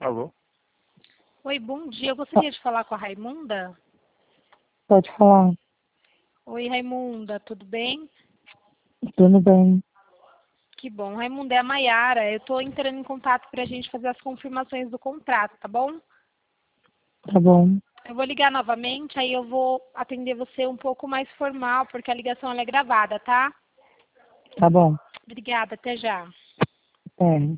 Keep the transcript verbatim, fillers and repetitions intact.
Alô? Oi, bom dia. Eu gostaria de falar com a Raimunda. Pode falar. Oi, Raimunda, tudo bem? Tudo bem. Que bom. Raimunda, é a Maiara. Eu estou entrando em contato para a gente fazer as confirmações do contrato, tá bom? Tá bom. Eu vou ligar novamente, aí eu vou atender você um pouco mais formal, porque a ligação ela é gravada, tá? Tá bom. Obrigada, até já. É.